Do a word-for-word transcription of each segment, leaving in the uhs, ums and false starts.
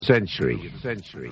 Century. Century.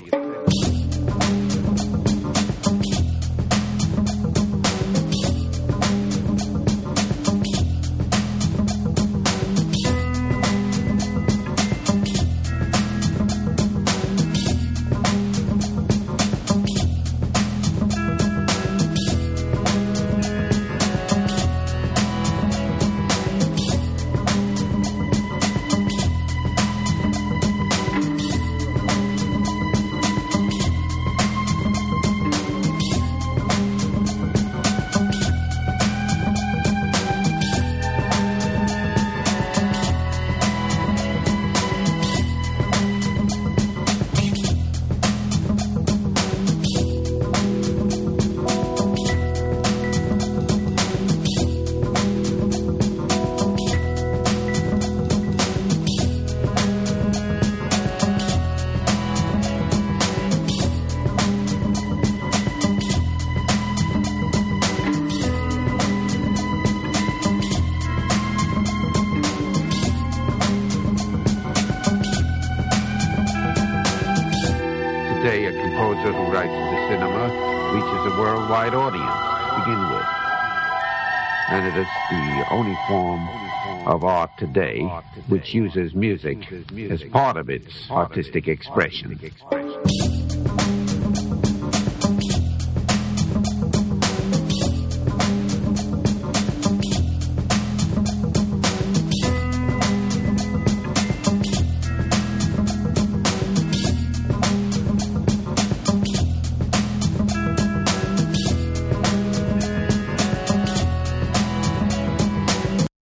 Today, a composer who writes for the cinema reaches a worldwide audience to begin with. And it is the only form of art today which uses music as part of its artistic expression.